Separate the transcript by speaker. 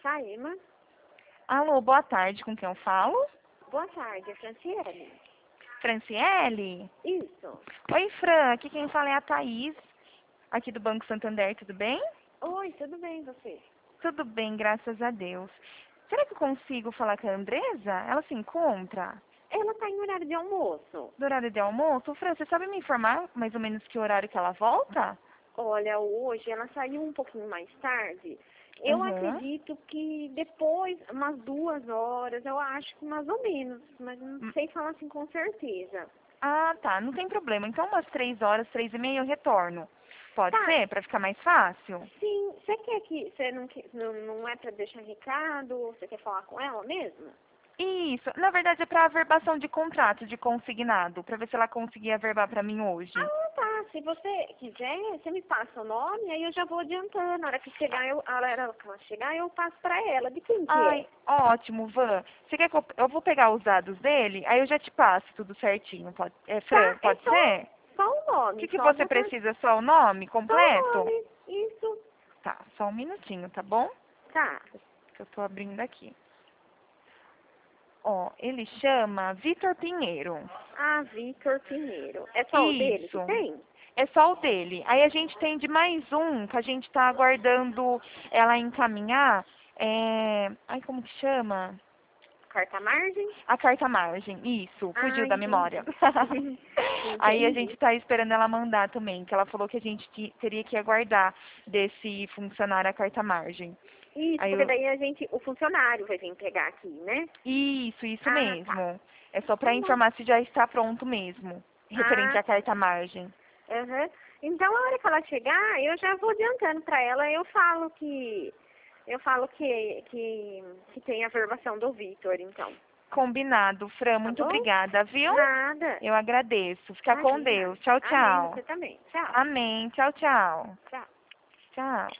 Speaker 1: Saema.
Speaker 2: Alô, boa tarde, com quem eu falo?
Speaker 1: Boa tarde, é Franciele.
Speaker 2: Franciele?
Speaker 1: Isso.
Speaker 2: Oi, Fran, aqui quem fala é a Thaís, aqui do Banco Santander, tudo bem?
Speaker 1: Oi, tudo bem, você?
Speaker 2: Tudo bem, graças a Deus. Será que eu consigo falar com a Andresa? Ela se encontra?
Speaker 1: Ela tá em horário de almoço.
Speaker 2: Do horário de almoço? Fran, você sabe me informar mais ou menos que horário que ela volta?
Speaker 1: Olha, hoje ela saiu um pouquinho mais tarde. Eu
Speaker 2: Uhum.
Speaker 1: acredito que depois, umas 2 horas, eu acho que mais ou menos, mas não sei falar assim com certeza.
Speaker 2: Ah, tá, não tem problema. Então umas 3 horas, 3h30 eu retorno. Pode
Speaker 1: Tá,
Speaker 2: ser, pra ficar mais fácil?
Speaker 1: sim, você quer que, você não é pra deixar recado, você quer falar com ela mesmo?
Speaker 2: Isso, na verdade é pra averbação de contrato, de consignado, pra ver se ela conseguia averbar pra mim hoje.
Speaker 1: Ah, tá. Se você quiser, você me passa o nome, aí eu já vou adiantando. Na hora que chegar, a hora que ela chegar, eu passo pra ela. De quem que
Speaker 2: Ai,
Speaker 1: é?
Speaker 2: ótimo, Van. Você quer que eu vou pegar os dados dele, aí eu já te passo tudo certinho. Pode, Fran,
Speaker 1: Tá, é
Speaker 2: pode ser?
Speaker 1: só o
Speaker 2: O
Speaker 1: nome,
Speaker 2: que
Speaker 1: só
Speaker 2: você
Speaker 1: botar
Speaker 2: precisa? Só o nome
Speaker 1: só o
Speaker 2: completo?
Speaker 1: nome. Isso.
Speaker 2: Tá, só um minutinho, tá bom?
Speaker 1: Tá.
Speaker 2: Que eu tô abrindo aqui. Ó, ele chama Vitor Pinheiro.
Speaker 1: Ah, Vitor Pinheiro. É só o dele que
Speaker 2: Isso.
Speaker 1: tem?
Speaker 2: É só o dele. Aí a gente tem de mais um que a gente tá aguardando ela encaminhar. Ai, como que chama?
Speaker 1: Carta margem?
Speaker 2: A carta margem. Isso,
Speaker 1: Ah,
Speaker 2: fugiu da memória.
Speaker 1: entendi.
Speaker 2: Aí a
Speaker 1: Entendi.
Speaker 2: gente tá esperando ela mandar também, que ela falou que a gente teria que aguardar desse funcionário a carta margem.
Speaker 1: Isso,
Speaker 2: Aí
Speaker 1: porque
Speaker 2: eu,
Speaker 1: daí o funcionário vai vir pegar aqui, né?
Speaker 2: isso
Speaker 1: Ah, tá.
Speaker 2: mesmo. É só
Speaker 1: Tá
Speaker 2: pra
Speaker 1: bom.
Speaker 2: informar se já está pronto mesmo, referente
Speaker 1: Ah,
Speaker 2: à carta margem.
Speaker 1: aham. Então, a hora que ela chegar, eu já vou adiantando para ela, eu falo que tem a averbação do Vitor, então.
Speaker 2: Combinado, Fran,
Speaker 1: Tá
Speaker 2: muito
Speaker 1: bom?
Speaker 2: obrigada, viu?
Speaker 1: Nada.
Speaker 2: Eu agradeço. Fica com
Speaker 1: Imagina.
Speaker 2: Deus. Tchau,
Speaker 1: Amém,
Speaker 2: tchau.
Speaker 1: você também. Tchau.
Speaker 2: Amém. Tchau, tchau.
Speaker 1: Tchau.
Speaker 2: Tchau.